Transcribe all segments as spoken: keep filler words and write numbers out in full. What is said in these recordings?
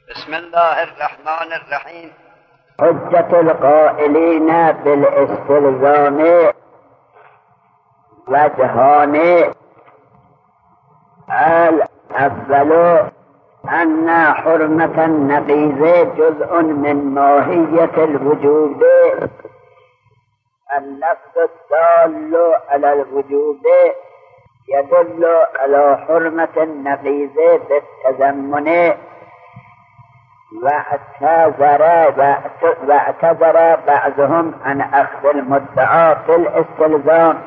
بسم الله الرحمن الرحیم. حجت القائلین بالاستلزام وجهان. الاول ان حرمة النقیض جزء من ماهیت الوجود. اللفظ الدال على الوجود يدل على حرمة النقیض بالتضمن. واعتذر واعتذر بعضهم عن اخذ المدعى في الاستلزام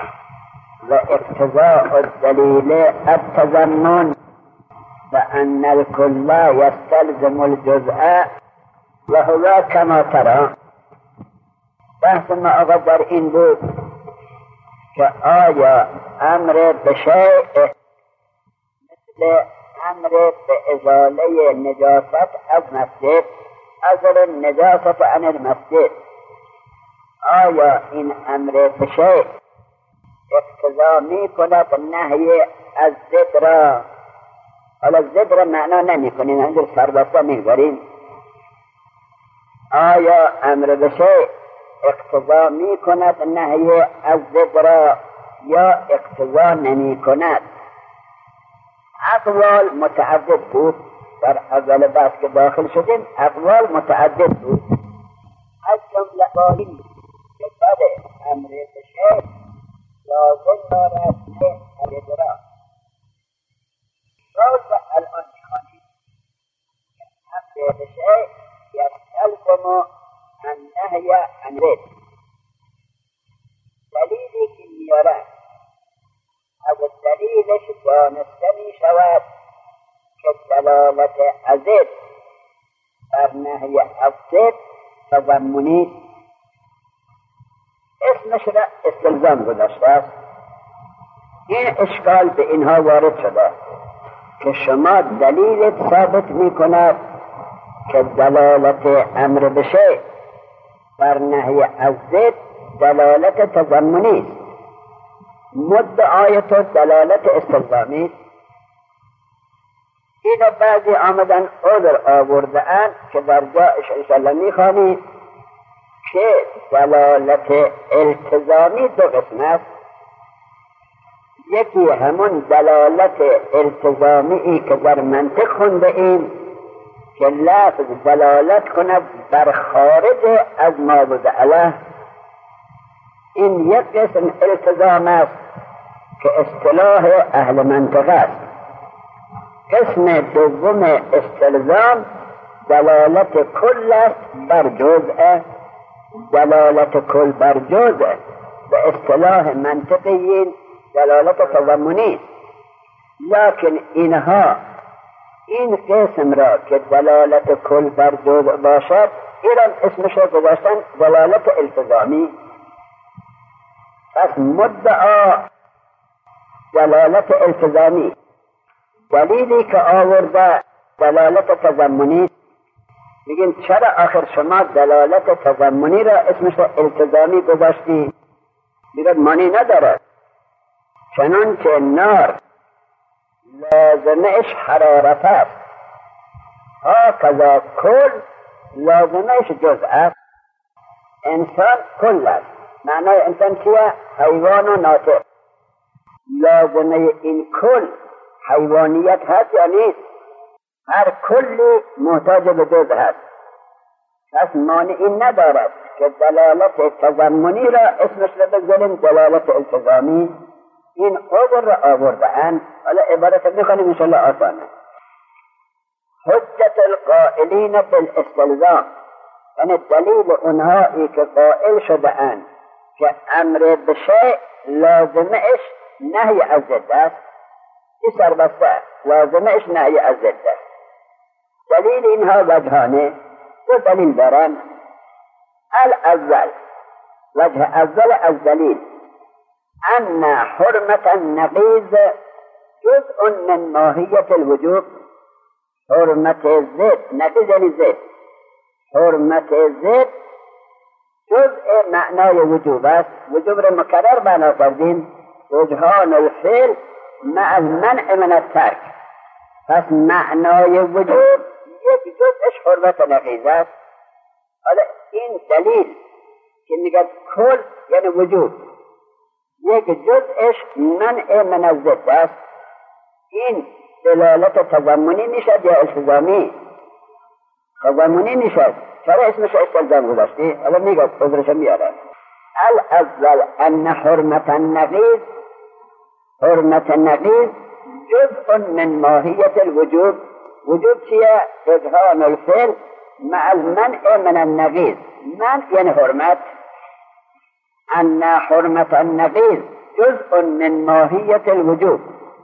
واقتضاء الدليل التضمن، فان الكل يستلزم الجزء وهو كما ترى. بحث ما اقدر این بود که آیا امر بشیء مثل امر به ازاله نجاست از مسجد، ازل النجاست عن المسجد، آیا این امر بشیء اقتضا می کند نهی از ضد را؟ حالا ضد را معنا نمی کنیم، همینجور سربسته می گذاریم. آیا امر بشیء اقتضا می کند نهی از ضد را یا اقتضا نمی کند؟ اقوال متعدد بود. در اول بحث که داخل شدیم اقوال متعدد بود. از جمله قائلین که بعد امر بشیء لازم دارد نه ادراک. راز الان میخوانیم که امر بشیء یستلزم النهی عن ضد. دلیلی که میارد از دلیلش دانسته می شود که دلالت از ضد بر نهی از ضد تضمنی اسمش را استلزام گذاشته است. این اشکال به اینها وارد شده که شما دلیل ثابت می کند که دلالت امر بشیء بر نهی از ضد دلالت تضمنی است. مدعایت دلالت استلزامی. اینو بعضی آمدن عذر آورده‌اند که در جایش انشاءالله میخوانی که دلالت التزامی دو قسم است. یکی همون دلالت التزامی که در منطق خونده ایم که لفظ دلالت کند بر خارج از ما بود علیه. این یک قسم التزام است که اصطلاح اهل منطق است. قسم دوم استلزام دلالت کل است بر جزء. دلالت کل بر جزء به اصطلاح منطقیین دلالت تضمنی. لکن اینها این قسم را که دلالت کل بر جزء باشد ایران اسمش را گذاشتن دلالت التزامی. پس مدعا دلالت التزامی، دلیلی که آورده دلالت تضمنی. میگن چرا آخر شما دلالت تضمنی را اسمش را التزامی گذاشتی؟ میگن معنی ندارد. چنانچه نار لازمش حرارت است، هاکذا کل لازمش جزء است. انسان کل است. معنای انسان چیه؟ حیوان و ناطق. لازمه این کل حیوانیت هست یا نیست؟ هر کلی محتاج به جزء هست. پس مانعی ندارد که دلالت تضمنی را اسمش را بگذاریم دلالت التزامی. این عذر را آورده‌اند. حالا عبارت میخوانیم انشاءالله آسانه. حجت القائلین بالاستلزام، یعنی دلیل اونهایی که قائل شده اند که امر بشیء لازمش نهی از ضد است. این سربسته لازمش نهی از ضد است. دلیل اینها وجهانه، دو دلیل دارن. الاول، وجه اول از دلیل، ان حرمت النقیض جزء من ماهیت الوجوب. حرمت ضد، نقیض یعنی ضد، حرمت ضد جزء معنای وجوب است. وجوب را مکرر بنا کردیم. رجحان الفعل مع المنع من الترک. پس معنای وجوب یک جزءش حرمت نقیض است. حالا این دلیل که میگه کل یعنی وجود، یک جزءش منع من الضد است، این دلالت تضمنی میشد یا التزامی؟ تضمنی میشد. چرا اسمش استلزام گذاشتی؟ حالا میگه عذرش میاره. الاول ان حرمت النقیض، حرمت النقیض جزء من ماهیت الوجود. وجود چیه؟ اظهار الفعل مع المنع من النقیض. منع یعنی حرمت. ان حرمت النقیض جزء من ماهیت الوجود.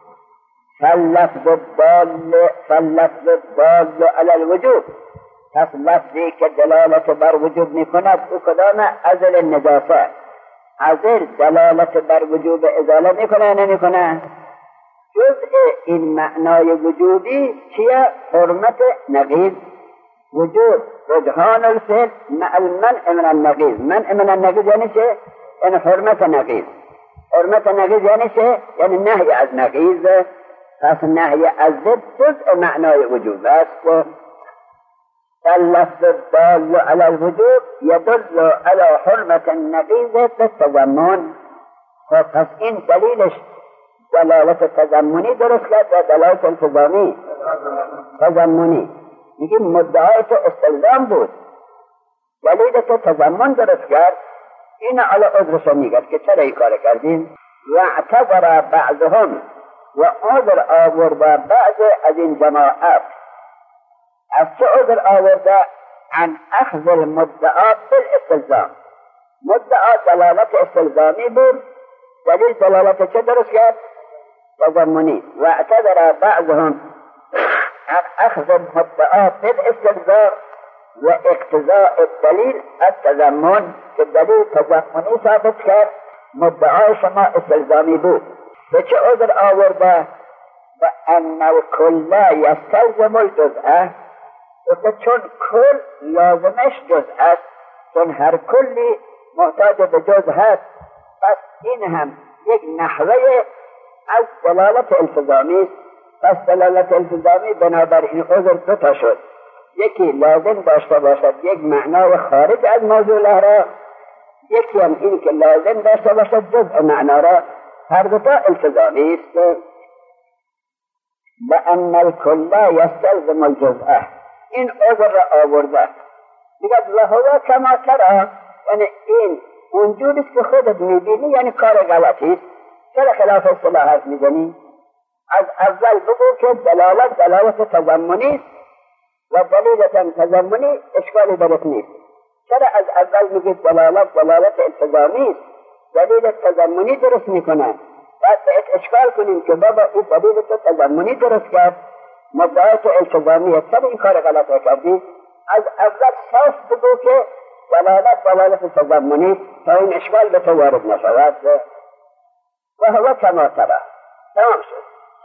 فاللفظ الدال فاللفظ الدال على الوجود، پس لفظی که دلالت بر وجود میکند او کدام؟ ازل النجاسه. ازل دلالت بر وجود ازاله میکنه یا نمیکنه؟ جزء این معنای وجودی چیه؟ حرمت نقیض. وجود رجحان الفعل مع المنع من النقیض. منع من النقیض یعنی چه؟ یعنی حرمت نقیض. حرمت نقیض یعنی چه؟ یعنی نهی از نقیض. پس نهی از ضد جزء معنای وجود است. اللفظ الدال على الوجود يدل على حرمة النقيض بالتضمن. پس این دلیلش دلالت تضمنی درست کرد و دلالت التزامی تضمنی. میگیم مدعای تو استلزام بود، دلیل تو تضمن درست کرد. این علی عذرش میگه که چرا این کار کردیم. و اعتبر بعضهم، و عذر آورده بعض از این جماعت. از چه عذر آورده؟ عن اخذ المدعا بالاستلزام. مدعا دلالت استلزامی بود، دلیل دلالت چه درست کرد؟ تضمنی. و اعتبر بعضهم عن اخذ المدعا بالاستلزام و اقتضاء الدلیل التضمن، که دلیل تضمنی ثابت کرد، مدعای شما استلزامی بود. به چه عذر آورده؟ و ان الکل یستلزم الجزء، و چون کل لازمش جزء است، چون هر کلی محتاج به جزء هست، پس این هم یک نحوه از دلالت التزامی است. پس دلالت التزامی بنابراین عذر دو تا شد. یکی لازم داشته باشد یک معنای خارج از موضوع را، یکی هم این که لازم داشته باشد جزء معنا را. هر دو تا التزامی است. لأن الكل يستلزم الجزء، این عذر را آورده. میگه وهو کما ترى، یعنی این اونجوری که خودت میبینی، یعنی کار غلطی است. چرا خلاف اصطلاح حرف میزنی؟ از اول بگو که دلالت دلالت تضمنی است و دلیلت تضمنی اشکالی درت نیست. چرا از اول میگی دلالت دلالت التزامی است، دلیل تضمنی درست میکنه؟ بعد بهت اشکال کنیم که بابا این دلیل تو تضمنی درست کرد، مدعای تو التزامیه، چرا این کار غلط کردی؟ از اول صاف بگو که دلالت دلالت تضمنی، تا این اشکال به تو وارد نشود. و هو کما ترى. تمام شد.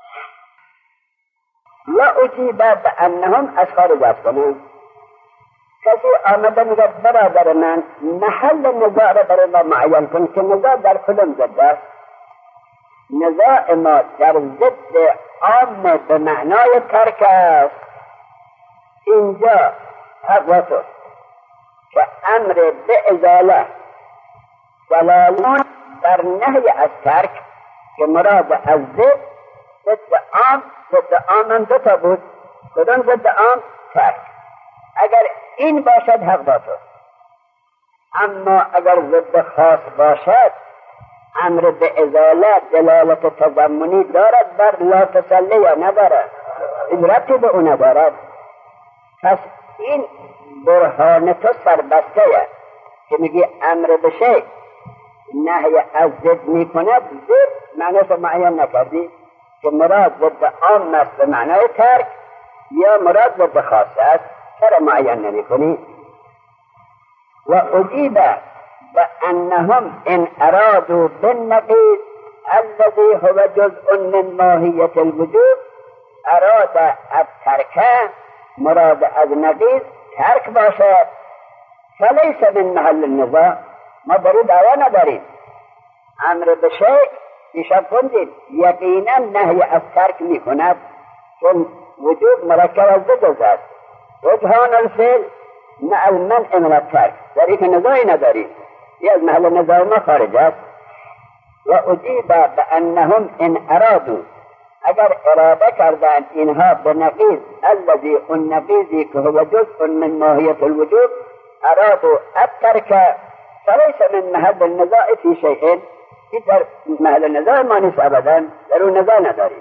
لا اجیب بانهم از خارج از کنند. کسی آمده میگه برادر من محل نزاع را برای ما معین کن که نزاع در کدام ضد است. نزاع ما در ضد عام به معنای ترک است. اینجا حق و تو که امر به ازاله دلالان بر نهی از ترک، که مراد از ضد ضد عام، ضد عام هم دو تا بود. کدام ضد عام؟ ترک. اگر این باشد حق با تو. اما اگر ضد خاص باشد، امر به ازاله دلالت تضمنی دارد بر لا تسلی یا ندارد؟ این ربطی به اون ندارد. پس این برهان تو سربسته که میگی امر به شی نهی از ضد میکند، ضد معنیش رو معین نکردی که مراد ضد عام است به معنای ترک یا مراد ضد خاص است، چرا معین نمی کنی؟ و اجیب و انهم ان ارادوا بالنقیض الذي هو جزء من ماهیت الوجود اراد الترک، مراد از نقیض ترک باشد، فلیس من محل النزاع. ما بری دعوا نداریم. امر به شیء ایشان خوندیم یقینا نهی از ترک می کند، چون وجود مرکب از دو جزء است. رجحان الفعل مع المنع من الترك، در این که نزاعی نداری، یه از محل نزاع ما خارج است. و اجیب بانهم ان ارادو، اگر اراده کردند اینها به نقیض الذی اون نقیضی که هو جزء من ماهیت الوجود ارادو الترک فلیس من محل النزاع فی شیء، این در محل نزاع ما نیست، ابدا در اون نزاع نداریم.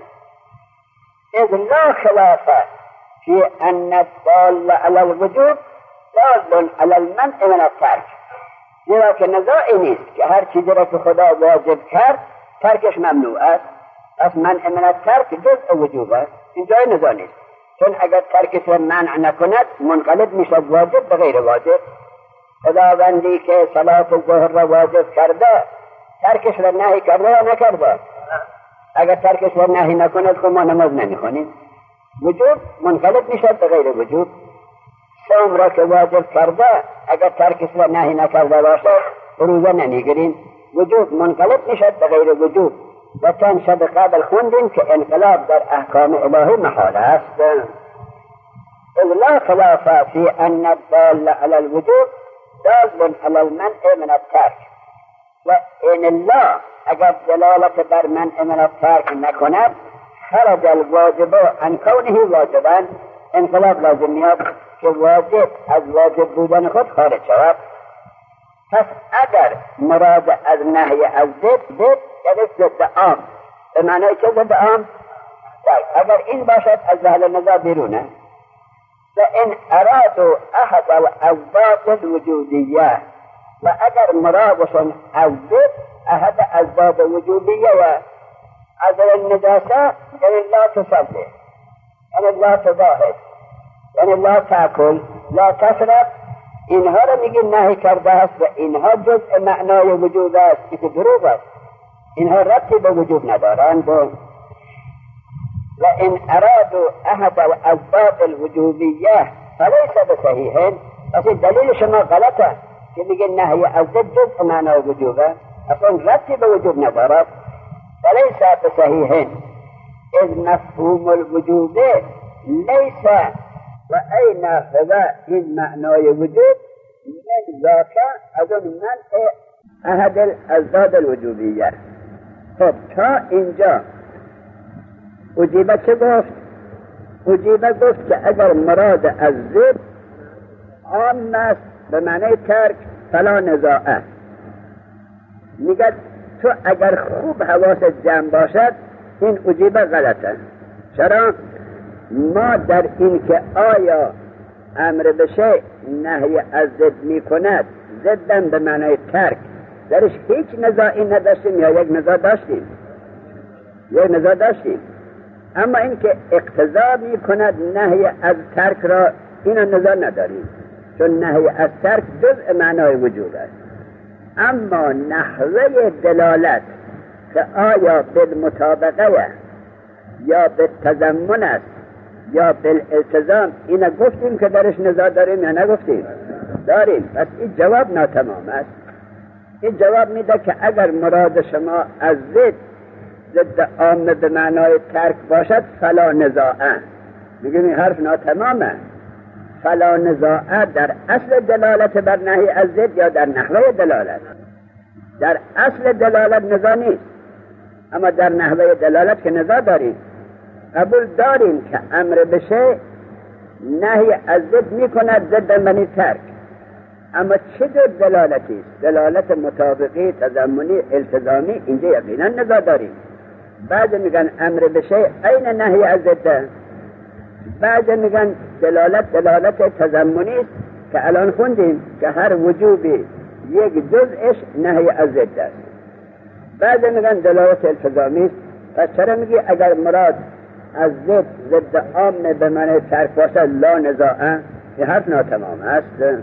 اذ لا خلاف فی ان الدال علی الوجود دال علی المنع من الترک، زیرا که نزاعی نیست که هر چیزی را که خدا واجب کرد ترکش ممنوع است، پس منع من الترک جزء وجوب است، این جای نزاع نیست. چون اگر ترکش را منع نکند منقلب میشد واجب به غیر واجب. خداوندی که صلات ظهر را واجب کرده ترکش را نهی کرده یا نکرده؟ اگر ترکش را نهی نکند خب ما نماز نمیخونیم، وجوب منقلب میشد به غیر وجوب. صوم را که واجب کرده اگر ترکش را نهی نکرده باشد روزه نمیگیریم، وجوب منقلب میشد به غیر وجوب. و چند شب قبل خوندیم که انقلاب در احکام الهی محال است. اذ لا خلاف فی ان الدال علی الوجوب دال علی المنع من الترک، و ان الله اگر دلالت بر منع من الترک نکند خرج الواجب عن کونه واجبا، انقلاب لازم میاد که واجب از واجب بودن خود خارج شود. پس اگر مراد از نهی از ضد ضد یعنی ضد عام، به معنای که ضد عام اگر این باشد از محل نزاع بیرونه. و این ارادو احد الاسباب الوجودیه، و اگر مرادشون از ضد احد اسباب وجودیه و از النجاسه یعنی لا تصلي یعنی لا تضاهد یعنی لا تاکل لا تشرب، اینها را میگه نهی کرده است و اینها جزء معنای وجود است که دروغ است، اینها ربطی به وجود ندارند. و این ارادو احد الاسباب الوجودیه فلیس بصحیح، پس دلیل شما غلطه که میگه نهی از ضد جزء معنای وجود است، اصلا ربطی به وجود ندارد. فلیس بصحیح اذ مفهوم الوجود لیس و این هو این معنای وجود من ذاک از اون منع احد الاسباب الوجودیه. خب تا اینجا اجیبه چه گفت؟ اجیبه گفت که اگر مراد از ضد عام است به معنی ترک فلا نزاعه. میگه تو اگر خوب حواست جمع باشد این اجیبه غلطه. چرا؟ ما در این که آیا امر بشه نهی از ضد می کند ضدن به معنی ترک درش هیچ نزاعی نداشتیم یا یک نزاع داشتیم؟ یک نزاع داشتیم. اما این که اقتضا می کند نهی از ترک را این نزاع نداریم، چون نهی از ترک جزء معنای وجود است. اما نحوه دلالت که آیا بالمطابقه یا بالتضمن است یا بالالتزام، این گفتیم که درش نزاع داریم یا نگفتیم؟ داریم. پس این جواب ناتمام است. این جواب میده که اگر مراد شما از ضد ضد عام به معنای ترک باشد فلا نزاعه، میگیم این حرف ناتمامه. فلا نزاعه در اصل دلالت بر نهی از ضد یا در نحوه دلالت؟ در اصل دلالت نزاع نیست، اما در نحوه دلالت که نزاع داریم. قبول داریم که امر بشه نهی از ضد میکند ضد منی ترک، اما چه جور دلالتی است؟ دلالت مطابقی، تضمنی، التزامی؟ اینجا یقینا نزاع داریم. بعضی میگن امر بشه عین نهی از ضد، بعضی میگن دلالت دلالت تضمنی است که الان خوندیم که هر وجوبی یک جزءش نهی از ضد است. بعضی میگن دلالت التزامی است. پس چرا میگی اگر مراد از ضد ضد عام به معنی ترک باشد لا نزاعه؟ این حرف ناتمام است.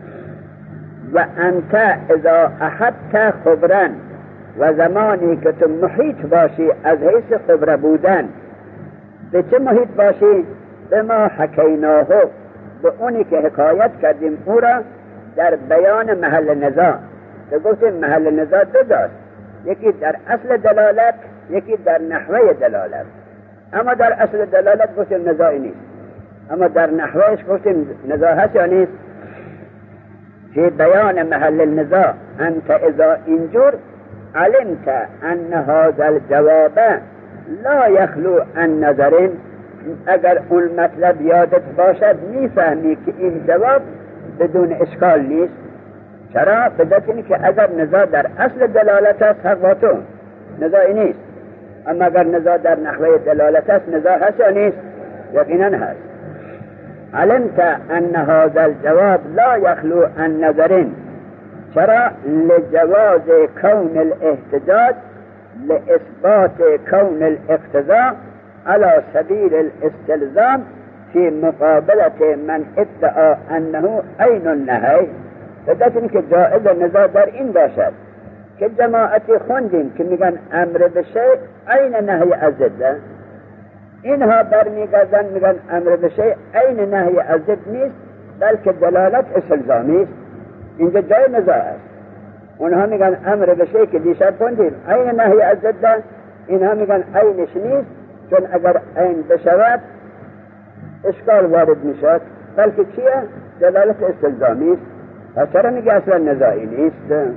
و انت اذا احبت خبرن، و زمانی که تو محیط باشی از حیث خبره بودن، به چه محیط باشی؟ به ما حکیناه، به اونی که حکایت کردیم او را در بیان محل نزاع. که گفتیم محل نزاع دو داست، یکی در اصل دلالت، یکی در نحوه دلالت. اما در اصل دلالت گفتیم نزاعی نیست. اما در نحوهش گفتیم نزاع هست یا نیست؟ فی بیان محل النزاع انت اذا اینجور علمت ان هذا الجواب لا یخلو عن نظر، اگر اون مطلب یادت باشد میفهمی که این جواب بدون اشکال نیست. چرا؟ بدت اینه که اگر نزاع در اصل دلالت است حق با تو، نزاعی نیست. اما اگر نزاع در نحوه دلالت است نزاع هست یا نیست؟ یقینا هست. علمت ان هذا الجواب لا یخلو عن نظر، چرا؟ لجواز کون الاحتجاج لإثبات کون الاقتضاء على سبیل الاستلزام فی مقابلة من ادعا انه عین النهی. بدت این که جائز نزاع در این باشد که جماعتی خوندیم که میگن امر به شیء عین نهی از ضد، اینها برمیگردن میگن امر به شیء عین نهی از ضد نیست بلکه دلالت استلزامی است. اینجا جای نزاع است. اونها میگن امر به شیء که دیشب خوندیم عین نهی از ضد، اینها میگن عینش نیست چون اگر عین بشود اشکال وارد میشد، بلکه چیه؟ دلالت استلزامی است. پس چرا میگه اصلا نزاعی نیست؟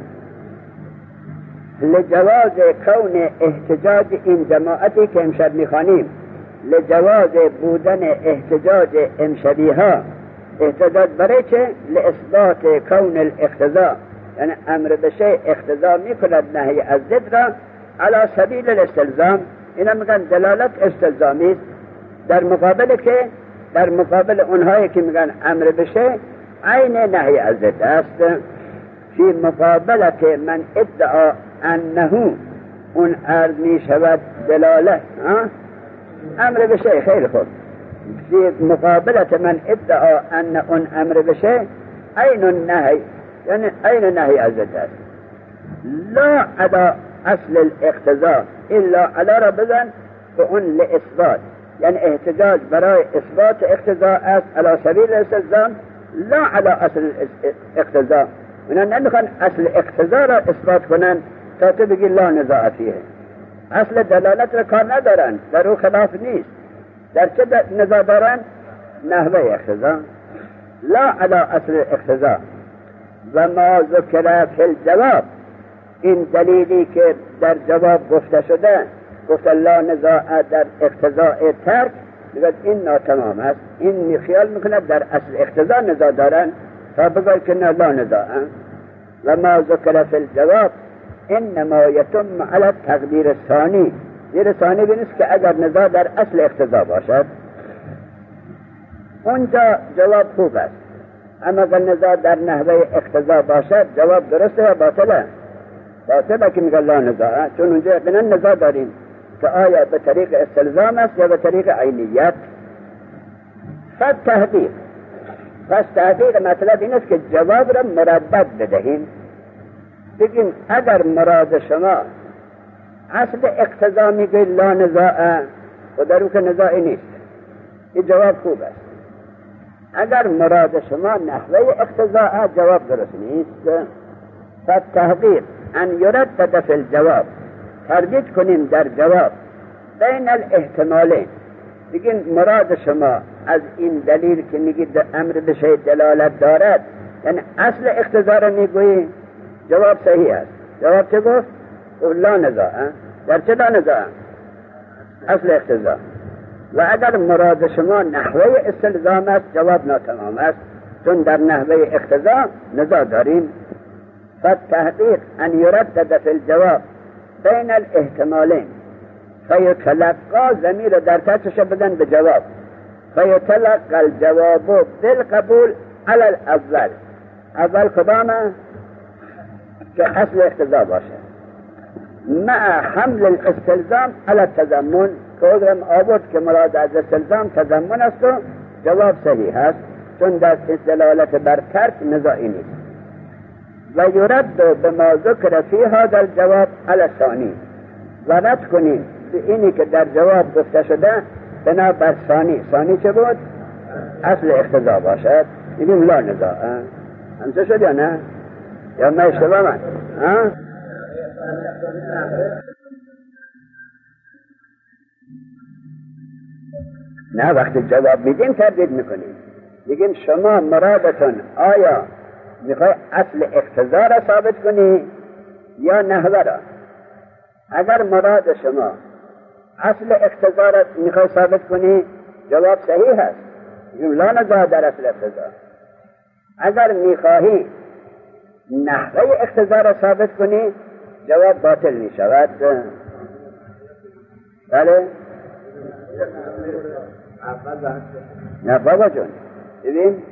لجواز کون احتجاج این جماعتی که امشب میخوانیم، لجواز بودن احتجاج امشبی ها، احتجاج برای چه؟ لاثبات کون الاقتضاء، یعنی امر به شیء اقتضا میکند نهی از ضد را علی سبیل الاستلزام، اینا میگن دلالت استلزامی است. در مقابل که در مقابل اونهایی که میگن امر به شیء عین نهی از ضد است، فی مقابلت من ادعا انه، اون عرض می شود دلالت امر به شیء. خیلی خوب، فی مقابلت من ادعا ان اون امر به شیء عین النهی، یعنی عین نهی از ضد است. لا علی اصل الاقتضاء الا علی را بزن به اون لاثبات، یعنی احتجاج برای اثبات اقتضاء است علی سبیل الاستلزام، لا علی اصل اقتضاء. اونا نمیخوان اصل اقتضاء را اثبات کنن تا تو بگی لا نزاع فیه. اصل دلالت را کار ندارن، در او خلاف نیست. در چه نزاع دارن؟ نحوه اقتضاء. لا علی اصل اقتضاء. و ما ذکر فی الجواب، این دلیلی که در جواب گفته شده، گفت لا نزاع در اقتضاء ترک، میگه این ناتمام است. این خیال میکنه در اصل اقتضاء نزاع دارن تا بگوید که نه لا نزاع. و ما ذکر فی الجواب انما یتم علی التقدیر الثانی، زیر ثانی بینیست که اگر نزاع در اصل اقتضاء باشد اونجا جواب خوب است. اما اگر نزاع در نحوه اقتضاء باشد جواب درسته یا باطله؟ باطله که میگه لا نزاع، چون اونجا یقینا نزاع داریم که آیا به طریق استلزام است یا به طریق عینیت. فالتحقیق، پس تحقیق مطلب این است که جواب را مردد بدهیم، بگیم اگر مراد شما اصل اقتضا میگه لا نزاع و در او که نزاعی نیست، این جواب خوب است. اگر مراد شما نحوه اقتضا جواب درست نیست. فالتحقیق ان یردد فی الجواب، تردید کنیم در جواب بین الاحتمالین، بگیم مراد شما از این دلیل که میگید امر به شیء دلالت دارد یعنی اصل اقتضا را میگویی، جواب صحیح است. جواب چه گفت؟ لا نزاع. در چه لا نزاع؟ اصل اقتضا. و اگر مراد شما نحوه استلزام است جواب ناتمام است، چون در نحوه اقتضا نزاع داریم. فالتحقیق ان یردد فی الجواب بین الاحتمالین فیتلقا، ضمیر در تحتش بدن به جواب، فیتلقا الجواب بالقبول علی الاول. اول کدامه؟ که اصل اقتضا باشه، مع حمل الاستلزام علی التضمن، که ادرم آورد که مراد از استلزام تضمن است و جواب صحیح است، چون در دلالت بر ترک نزاعی نیست. و یرد به ما ذکر فی هذا الجواب علی الثانی، و رد کنیم به اینی که در جواب گفته شده بنا بر ثانی. ثانی چه بود؟ اصل اقتضا باشد، میگیم لا نزاع. همچه شد یا نه؟ یا ما اشتباه من؟ ها؟ نه وقتی جواب میدیم تردید میکنیم، بگیم شما مرادتون آیا میخوای اصل اقتضا را ثابت کنی یا نحوه را؟ اگر مراد شما اصل اقتضا را میخوای ثابت کنی جواب صحیح هست، لا نزاع در اصل اقتضا. اگر میخواهی نحوه اقتضا را ثابت کنی جواب باطل میشود. بله؟ نه بابا جون ببین،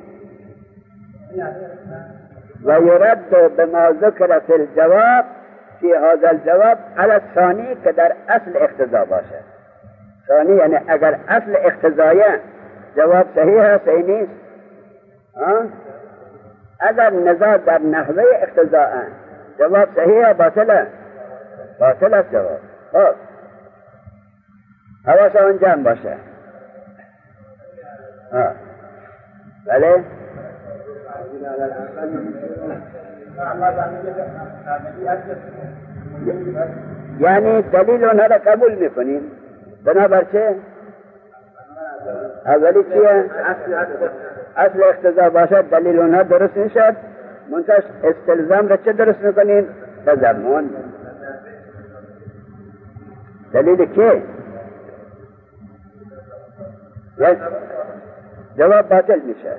و یرد بما ذکر فی الجواب فی هذا الجواب علی الثانی که در اصل اقتضا باشه. ثانی یعنی اگر اصل اقتضایه جواب صحیح هست صحیح نیست. اگر نزاع در نحوه اقتضاء جواب صحیح باطله باطل است جواب. خب حواس آن جمع باشه. ها بله یعنی دلیل اونها را قبول میکنیم بنابر چه؟ اولی چیه؟ اصل اقتضا باشد دلیل اونها درست میشد، منتش استلزام را چه درست میکنیم؟ تضمن. دلیل که جواب باطل میشه،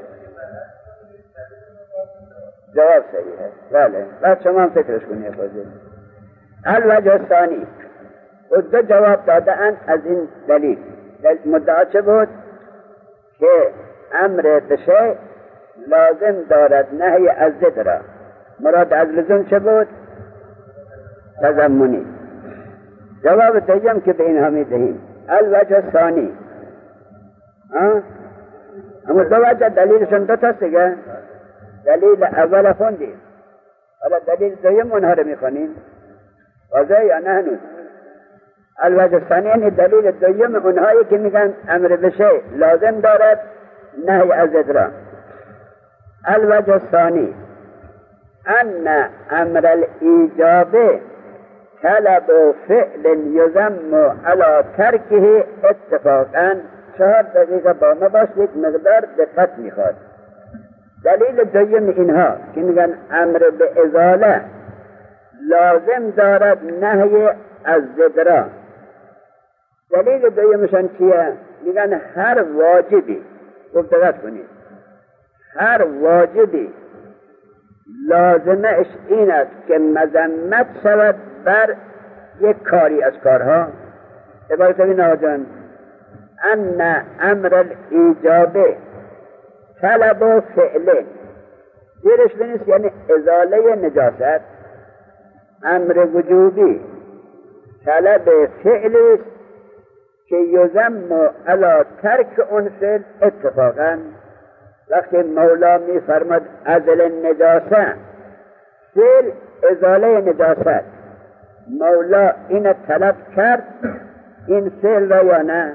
جواب صحیح است. بله بعد شما هم فکرش کنید. خودید الوجه الثانی و دو جواب دادن از این دلیل. مدعا چه بود؟ که امر بشه لازم دارد نهی از ضد را. مراد از لزوم چه بود؟ تضمنی. جواب دوم که به اینها میدهیم الوجه الثانی، اما دو وجه دلیلشون دو تاست دیگه. دلیل اول خوندیم، حالا دلیل دوم اونها رو میخونیم. واضح یا نه هنوز؟ الوجه الثانی یعنی دلیل دوم اونهایی که میگن امر بشه لازم دارد نهی از ضد را. الوجه الثانی ان امر الایجاب طلب و فعل یذم علی ترکه اتفاقا. چهار دقیقه با ما باش، یک مقدار دقت میخواد. دلیل دوم اینها که میگن امر به ازاله لازم دارد نهی از ضد را. دلیل دومشان چیه؟ میگن هر واجبی، خوب دقت کنید، هر واجبی لازمش این است که مذمت شود بر یک کاری از کارها. عبارت این آجان ان امر الایجاب طلب و فعل، زیرش بنیست یعنی ازاله نجاست. امر وجوبی طلب فعلی است که یذم علی ترک اون فعل اتفاقا. وقتی مولا می فرماد ازل نجاسه، فعل ازاله نجاست، مولا این طلب کرد این فعل را یا نه؟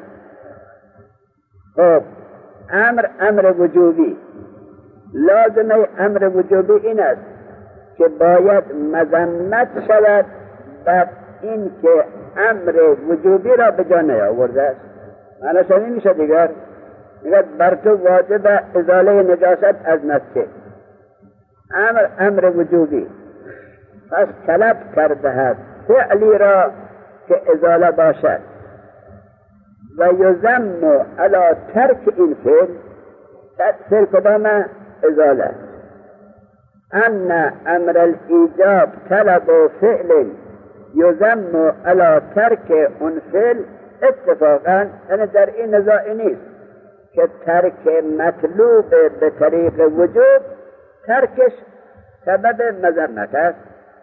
خب امر امر وجوبی، لازمه امر وجوبی این است که باید مذمت شود بر این که امر وجوبی را به جا نیاورده است. معنی شمی میشه دیگر، میگه بر تو واجب ازاله نجاست از مسجد، امر امر وجوبی، پس طلب کرده است فعلی را که ازاله باشد و یذم علی ترک این فعل. فعل کدام؟ ازاله. ان امر الایجاب طلب و فعل یذم علی ترک اون فعل اتفاقا. یعنی در این نزاعی نیست که ترک مطلوب به طریق وجوب ترکش سبب مذمت است.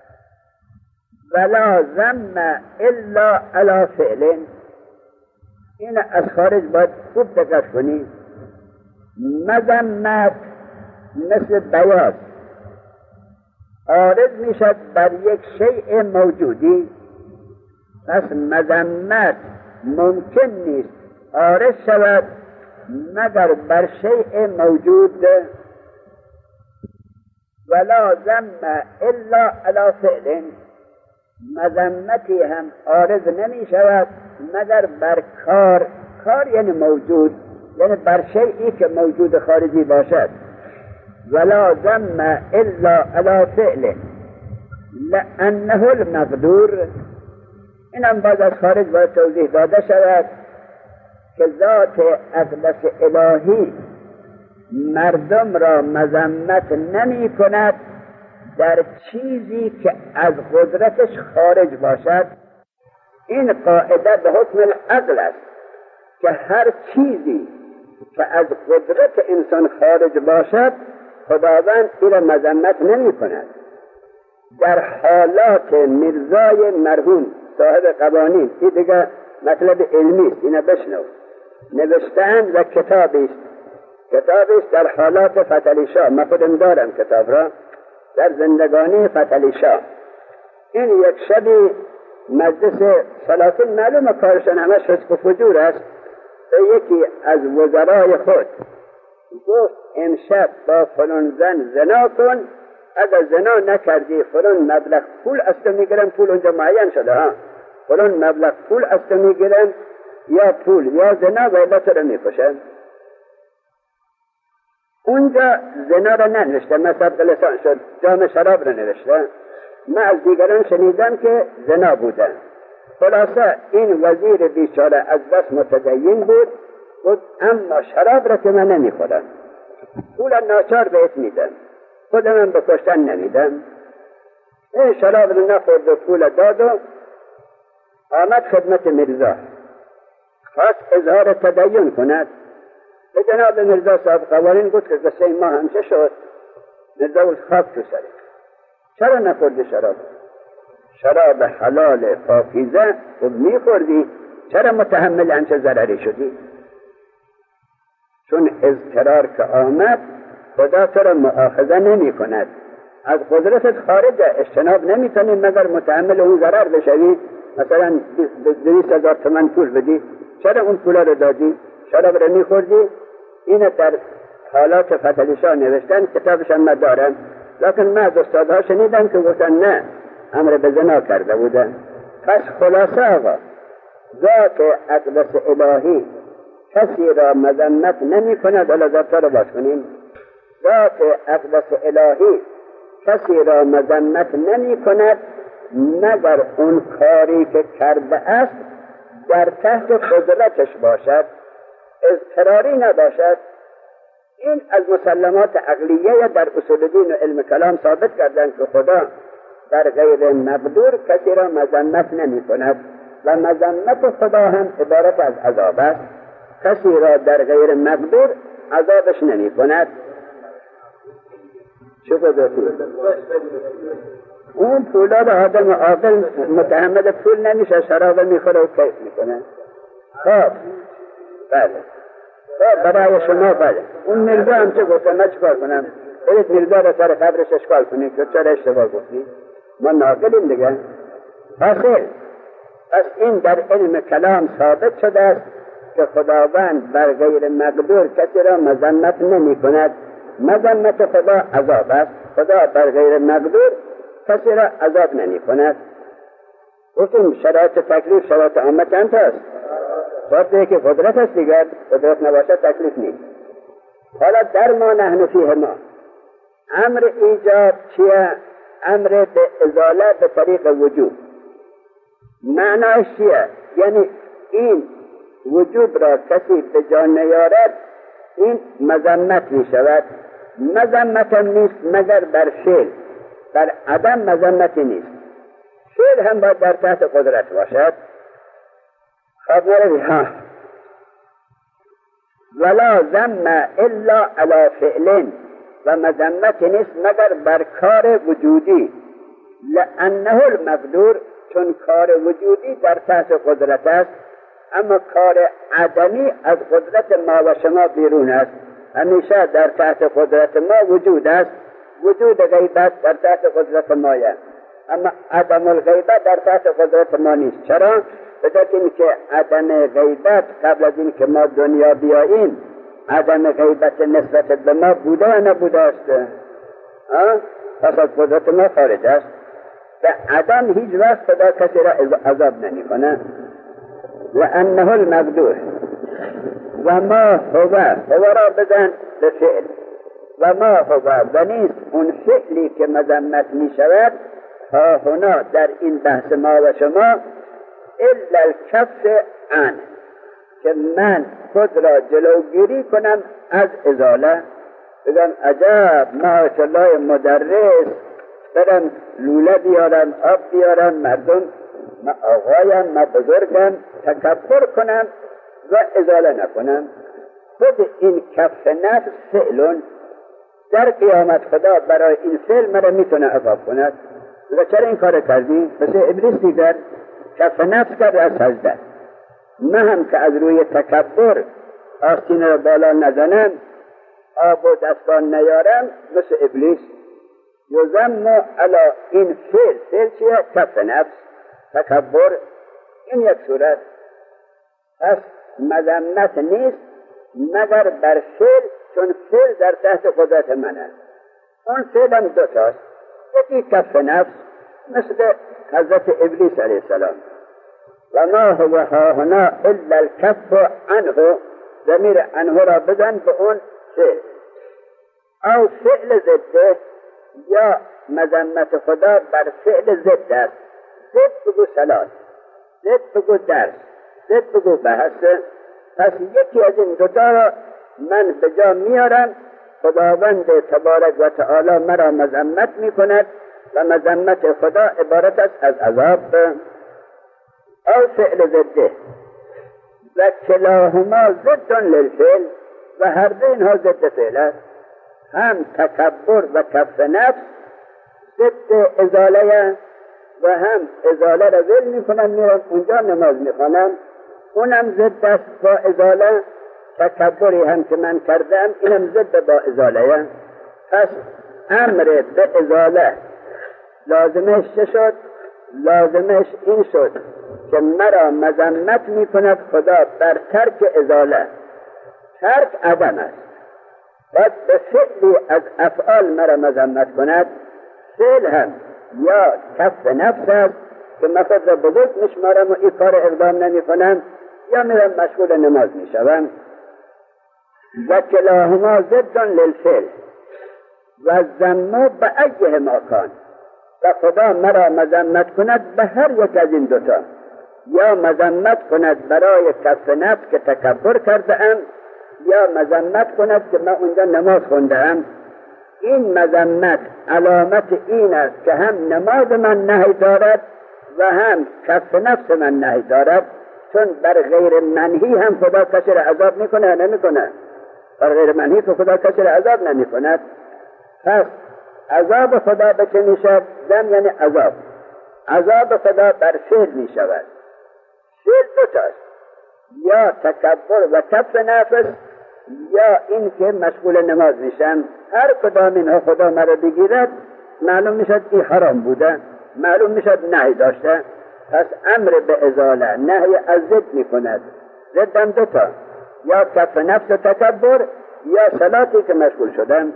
ولا ذم الا علی فعل. این از خارج باید خوب دقت کنید. مذمت مثل بیاض عارض میشد بر یک شیء موجودی، پس مذمت ممکن نیست عارض شود مگر بر شیء موجود. ولا ذم الا علی فعل، مذمتی هم عارض نمی شود مگر بر کار. کار یعنی موجود، یعنی بر شیئی که موجود خارجی باشد. ولا ذم الا علی فعل لانه المقدور. اینم باز از خارج باید توضیح داده شود که ذات اقدس الهی مردم را مذمت نمی کند در چیزی که از قدرتش خارج باشد. این قاعده به حکم العقل است که هر چیزی که از قدرت انسان خارج باشد خداوند این را مذمت نمی کند. در حالات میرزای مرحوم صاحب قوانین، این دیگه مطلب علمی است، اینو بشنو، نوشتند و کتابی است کتابی است در حالات فتحعلی شاه. من خودم دارم کتاب را، در زندگانی فتحعلی شاه. این یک شبی مجلس سلاطین، معلوم کارشان همش فسق و فجور است، و یکی از وزرای خود گفت امشب با فلان زن زنا کن، اگر زنا نکردی فلان مبلغ پول از تو میگیرن. پول اونجا معین شده ها، فلان مبلغ پول از تو میگیرن، یا پول یا زنا، و الا تو رو میکشن. اونجا زنا رو ننوشته، مثلا لسان شد، جام شراب رو نوشته. من از دیگران شنیدم که زنا بوده. خلاصه این وزیر بیچاره از بس متدین بود، گفت اما شراب را که من نمیخورم، پول ناچار بهت میدم، خودم من به کشتن نمیدم. این شراب رو نخورد و پول داد و آمد خدمت میرزا، خواست اظهار تدین کند. به جناب میرزا صاحب قوانین گفت که قصه ما همشه شد. میرزا بود خاک تو سری، چرا نخوردی شراب؟ شراب حلال پاکیزه و میخوردی، چرا متحمل همچه ضرری شدی؟ چون اضطرار که آمد خدا تو را مؤاخذه نمی کند، از قدرتت خارجه، اجتناب نمی کنی مگر متحمل اون ضرر بشوی. مثلا دویست هزار تومن پول بدی، چرا اون پولا رو دادی؟ شراب رو می خوردی. اینه در حالات فتحعلی شاه نوشتن، کتابش هم دارم، لیکن من از استادها شنیدم که گفتن نه، امر به زنا کرده بودن. پس خلاصه آقا، ذات اقدس الهی کسی را مذمت نمی کند. حالا ذات را باز کنیم. ذات اقدس الهی کسی را مذمت نمی کند مگر اون کاری که کرده است در تحت قدرتش باشد، اضطراری نباشد. این از مسلمات عقلیه در اصول دین و علم کلام ثابت کردند که خدا در غیر مقدور کسی را مذمت نمی کند و مذمت خدا هم عبارت از عذاب است. کسی را در غیر مقدور عذابش نمی کند. چه قدرتی؟ اون پولا به آدم عاقل متحمل پول نمیشه، شراب میخوره و کیف میکنه. خب بله خب برای شما بله. اون میرزا هم چه گفته؟ من چکار کنم؟ برید میرزا را سر قبرش اشکال کنید که چرا اشتباه گفتی؟ ما ناقلیم دیگه. حاصل پس این در علم کلام ثابت شده است که خداوند بر غیر مقدور کسی را مذمت نمی کند. مذمت خدا عذاب است. خدا بر غیر مقدور کسی را عذاب نمی کند. گفتیم شرایط تکلیف شرایط عامه چند هست؟ شرطی که قدرت است دیگر، قدرت نباشد تکلیف نیست. حالا در ما نحن فیه ما امر ایجاب چیه؟ امر به ازاله به طریق وجوب. معناش چیه؟ یعنی این وجوب را کسی به جا نیارد این مذمت می شود. مذمت هم نیست مگر بر فعل، بر عدم مذمتی نیست. فعل هم باید در تحت قدرت باشد. خب نروی ها ولا ذم الا علی فعل، و مذمت نیست مگر بر کار وجودی. لانه المقدور، چون کار وجودی در تحت قدرت است، اما کار عدمی از قدرت ما و شما بیرون است. همیشه در تحت قدرت ما وجود است. وجود غیبت در تحت قدرت مایه، اما عدم الغیبت در تحت قدرت ما نیست. چرا؟ بدون اینکه عدم غیبت قبل از اینکه ما دنیا بیاییم، عدم غیبت نسبت به ما بوده یا نبوده است؟ پس از قدرت ما خارج است. به عدم هیچ وقت خدا کسی را عذاب نمی کنه. لانه المقدور و ما هو هو را بزن به فعل و ما هو و نیست اون فعلی که مذمت می شود ها هنا در این بحث ما و شما الا الکف عن که من خود را جلوگیری کنم از ازاله. بگم عجب ماشاءالله مدرس برم لوله بیارم آب بیارم مردم ما آقایم ما بزرگم تکبر کنم و ازاله نکنم. خود این کف نفس فعلون در قیامت خدا برای این فعل مرا میتونه عذاب کند. و چرا این کار کردی؟ مثل ابلیس دیگر کف نفس کرد از سجده. من هم که از روی تکبر آستین را بالا نزنم آب و دستان نیارم مثل ابلیس یزم علی این فعل. فعل چیه؟ کف نفس تکبر. این یک صورت. پس مذمت نیست مگر بر فعل، چون فعل در تحت قدرت من است. اون فعل هم دو تاست، یکی کف نفس مثل حضرت ابلیس علیه السلام و ما هو ها هنا الا الکف عنه، ضمیر عنه را بزن به اون فعل او فعل ضده یا مذمت خدا بر فعل ضد است. ضد بگو صلات، ضد بگو درس، ضد بگو بحث. پس یکی از این دوتا را من به جا میارم. خداوند تبارک و تعالی مرا مذمت می کند و مذمت خدا عبارت است از عذاب او فعل ضده و کلاهما ضد للفعل و هر دو اینها ضد فعل است. هم تکبر و کف نفس ضد ازاله و هم ازاله را ول می کنم میرم اونجا نماز می خوانم، اونم ضد است با ازاله. تکبری هم که من کردم اینم ضد با ازاله. پس امر به ازاله لازمش چه شد؟ لازمش این شد که مرا مذمت می کند خدا بر ترک ازاله. ترک عدم است. باید به فعلی از افعال مرا مذمت کند. فعل هم یا کف نفس است که من خود را بزرگ میشمارم و این کار اقدام نمی کنم، یا میرم مشغول نماز می شوم. و کلاهما ضد للفعل و ذم بأیه ما کان و خدا مرا مذمت کند به هر یک از این دوتا. یا مذمت کند برای کف نفس که تکبر کرده ام، یا مذمت کند که من اونجا نماز خونده ام. این مذمت علامت این است که هم نماز من نهی دارد و هم کف نفس من نهی دارد، چون بر غیر منهی هم خدا کسی را عذاب میکنه نمیکنه؟ بر غیر منهی که خدا کسی را عذاب نمیکند. پس عذاب خدا به چه میشد؟ ذم یعنی عذاب. عذاب خدا بر فعل میشود. فعل دو تاست، یا تکبر و کف نفس یا این که مشغول نماز میشم. هر کدام اینها خدا مرا بگیرد معلوم میشد این حرام بوده، معلوم میشد نهی داشته. پس امر به ازاله نهی از ضد میکند. ضدم دوتا، یا کف نفس و تکبر یا صلاتی که مشغول شدم.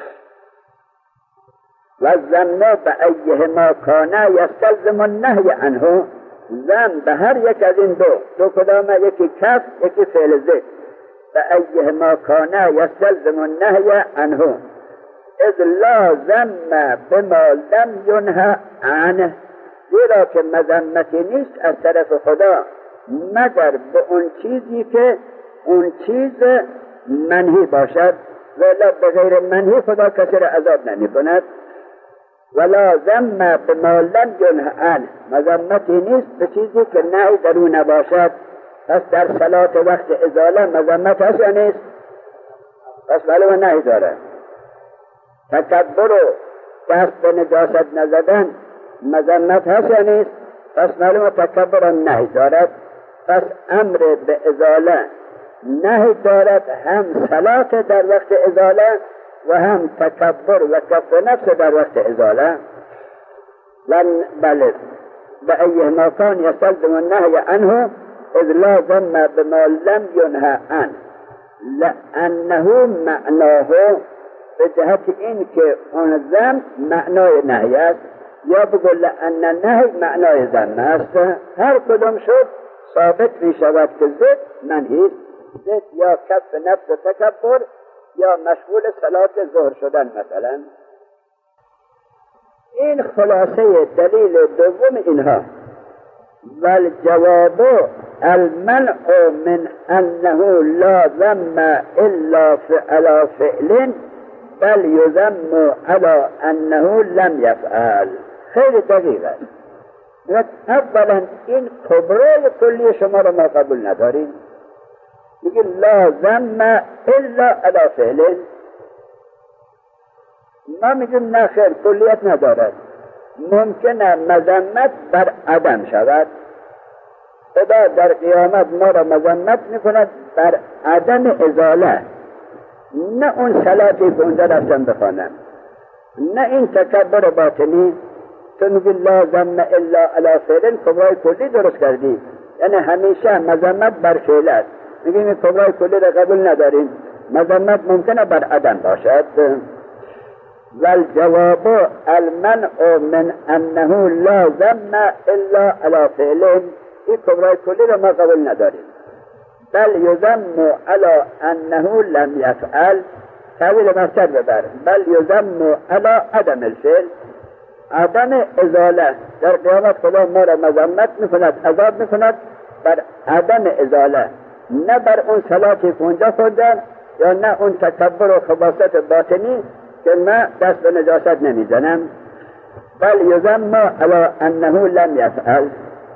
و ذم بأیه ما کانه یستلزم النهی عنه. ذم به هر یک از این دو دو کدامه، یکی کف یکی فعل ضد. بأیه ما کانه یستلزم النهی عنه اذ لا ذم بما لم ینه عنه، زیرا که مذمتی نیست از طرف خدا مگر به اون چیزی که اون چیز منهی باشد، ولی به غیر منهی خدا کسی را عذاب نمی کند. ولا ذم بما لم ینه عنه، مذمتی نیست به چیزی که نهی در او نباشد. پس در صلات وقت ازاله مذمت هست یا نیست؟ پس معلومه نهی داره. تکبر و دست به نجاست نزدن مذمت هست یا نیست؟ پس معلومه تکبر هم نهی دارد. پس امر به ازاله نهی دارد، هم صلات در وقت ازاله و هم تکبر و کف نفس در وقت ازاله. لن بلد به ایه ما کان یستلزم النهی عنه اذ لا ذم بما لم ینه عنه لانه معناه، به جهت این که اون ذم معنای نهی است، یا بگو لان نهی معنای ذم است. هر کدام شد ثابت می شود که ضد منهی است ضد یا کف نفس و تکبر یا مشغول صلات ظهر شدن مثلا. این خلاصه دلیل دوم اینها. والجواب المنع من انه لا ذم الا على فعل بل یذم على انه لم یفعل. خیلی دقیق است. اولا این کبرای کلی شما را ما قبول نداریم. میگه لا ذم الا على فعل. ما میگیم نه خیر، کلیت ندارد. ممکنه مذمت بر عدم شود. خدا در قیامت ما را مذمت میکند بر عدم ازاله، نه اون صلاتی که اونجا رفتن بخوانم، نه این تکبر باطنی. تو میگی لا ذم الا علی فعل، کبرای کلی درست کردی، یعنی همیشه مذمت بر فعل است. میگیم کبرای کلی را قبول نداریم، مذمت ممکنه بر عدم باشد. والجواب المنع من انه لا ذم الا على فعل، این کبرای کلی را ما قبول نداریم. بل یذم علی انه لم یفعل، تحویل مصدر ببر، بل یذم علی عدم الفعل، عدم ازاله. در قیامت خدا ما را مذمت میکند، عذاب میکند بر عدم ازاله، نه بر اون صلاتی که اونجا خوردن، یا نه اون تکبر و خباثت باطنی که من دست به نجاست نمیزنم. بل یذم علی انه لم یفعل.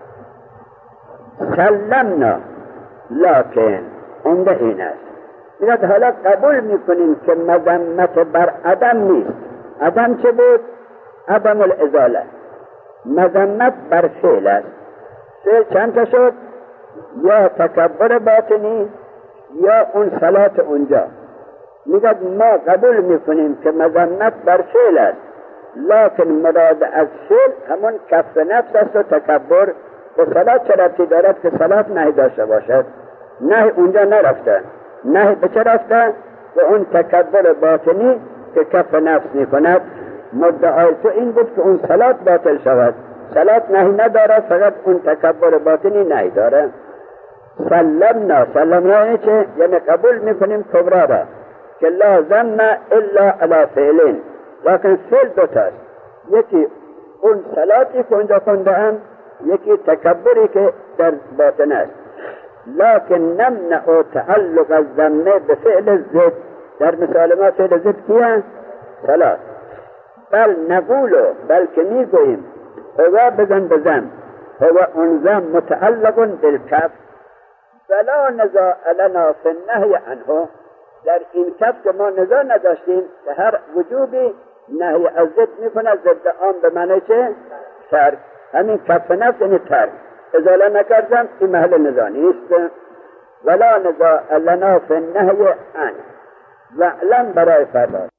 سلمنا، لکن اونده این است، میگه حالا قبول میکنیم که مذمت بر عدم نیست. عدم چه بود؟ عدم الازاله. مذمت بر فعل است. فعل چند تا شد؟ یا تکبر باطنی یا اون صلات اونجا. میگه ما قبول میکنیم که مذمت بر فعل است، لکن مراد از فعل همون کف نفس است و تکبر. و صلات چه ربطی دارد که صلات نهی داشته باشد؟ نه اونجا نرفته. نه به چه رفته؟ و اون تکبر باطنی که کف نفس میکند. مدعای تو این بود که اون صلات باطل شود. صلات نهی ندارد، فقط اون تکبر باطنی نهی دارد. سلمنا، سلمنا یعنی چه؟ یعنی قبول میکنیم کبرا را که لا ذم الا علی فعلین، لیکن فعل دوتاست. یکی اون صلاتی که اونجا خونده هم، یکی تکبری که در باطن است. لکن نمنع تعلق الذم بفعل الزد. در مثال ما فعل زد کیه؟ صلات. بل نقولو، بلکه میگوییم هو بزن بزن، هو اون ذم متعلق بالکف فلا نزاع لنا فی النهی عنه. در این کف که ما نزاع نداشتیم که هر وجوبی نهی از ضد میکنه. ضد آن به معنی چه؟ ترک. همین کف نفس یعنی ترک. ازاله نکردم، این محل نزاع نیست. ولا نزاع لنا فی النهی عنه. و علم برای فردا